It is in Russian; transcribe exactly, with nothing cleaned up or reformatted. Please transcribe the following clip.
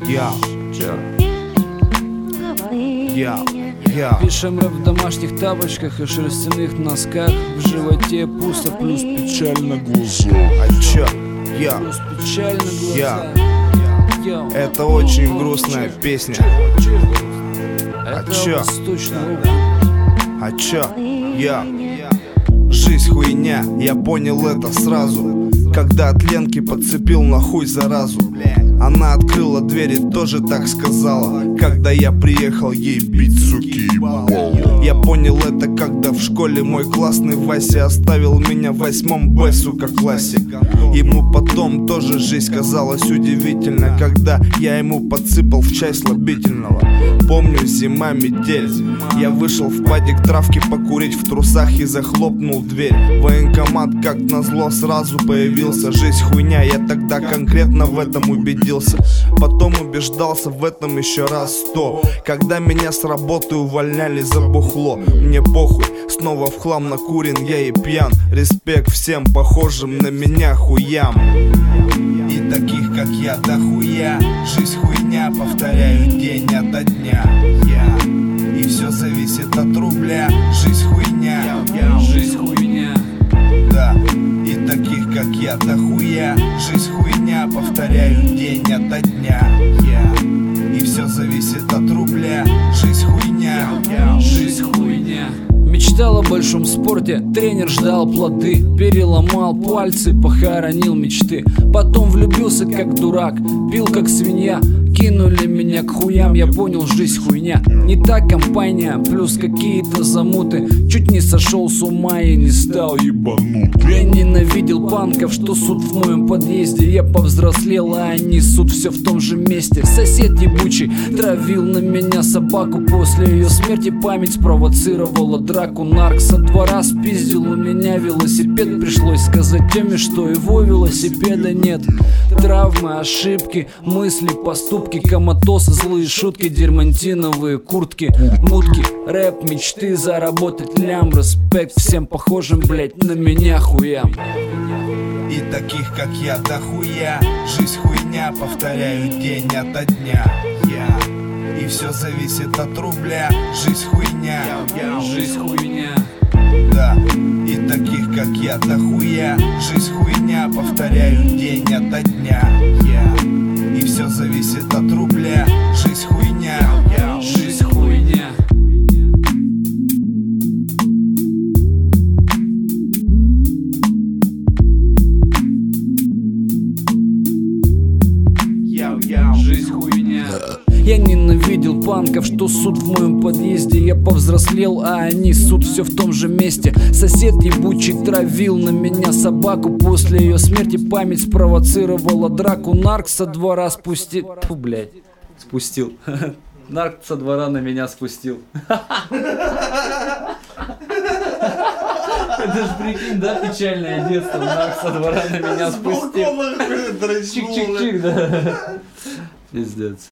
Я, я, я. Пишем рэп в домашних тапочках и шерстяных носках. В животе пусто, плюс печаль на глазах. А чё? Я, Плюс печаль на глазах. я. Йоу. Это очень грустная песня. Это чё? восточный округ. А чё? Я. Жизнь хуйня, я понял это сразу, когда от Ленки подцепил на хуй заразу. Она открыла дверь и тоже так сказала, когда я приехал ей бить, суки, ебало. Я понял это, когда в школе мой классный Вася оставил меня в восьмом Б, сука, классе. Ему потом тоже жизнь казалась удивительно, когда я ему подсыпал в чай слабительного. Помню, зима, метель. Я вышел в падик травки покурить в трусах и захлопнул дверь. Военкомат, как назло, сразу появился. Жизнь хуйня, я тогда конкретно в этом убедился. Потом убеждался в этом еще раз сто, когда меня с работы увольняли за бухло. Мне похуй, снова в хлам накурен я и пьян. Респект всем похожим на меня хуям. И таких, как я, дохуя. Жизнь хуйня, повторяю день ото дня. Я. И все зависит от рубля. Жизнь хуйня. Жизнь хуйня. Да. И таких, как я, дохуя. Жизнь хуйня, повторяю день ото дня. Я. И все зависит от рубля. Жизнь хуйня. Жизнь хуйня. Мечтал о большом спорте, тренер ждал плоды. Переломал пальцы, похоронил мечты. Потом влюбился как дурак, пил как свинья. Кинули меня к хуям, я понял, жизнь хуйня. Не та компания, плюс какие-то замуты. Чуть не сошел с ума и не стал ебанут. Я ненавидел панков, что суд в моем подъезде. Я повзрослел, а они суд все в том же месте. Сосед ебучий травил на меня собаку. После ее смерти память спровоцировала драку. Нарк со двора спиздил у меня велосипед. Пришлось сказать Теме, что его велосипеда нет. Травмы, ошибки, мысли, поступки, коматосы, злые шутки, дермантиновые куртки, мутки, рэп, мечты, заработать лям. Респект всем похожим, блять, на меня хуям. И таких, как я, дохуя. Жизнь хуйня, повторяю день ото дня. Я. И все зависит от рубля. Жизнь хуйня. Жизнь хуйня. Да. И таких, как я, дохуя. Жизнь хуйня, повторяю день ото дня. Я. И все зависит от рубля. Жизнь хуйня. Жизнь хуйня. Жизнь хуйня. Я ненавидел панков, что суд в моем подъезде. Я повзрослел, а они суд все в том же месте. Сосед ебучий травил на меня собаку. После ее смерти память спровоцировала драку. Нарк со двора спустил. Фу, блядь, спустил. Нарк со двора на меня спустил. Это ж прикинь, да, печальное детство. Нарк со двора на меня спустил. Чик-чик-чик, да. Пиздец.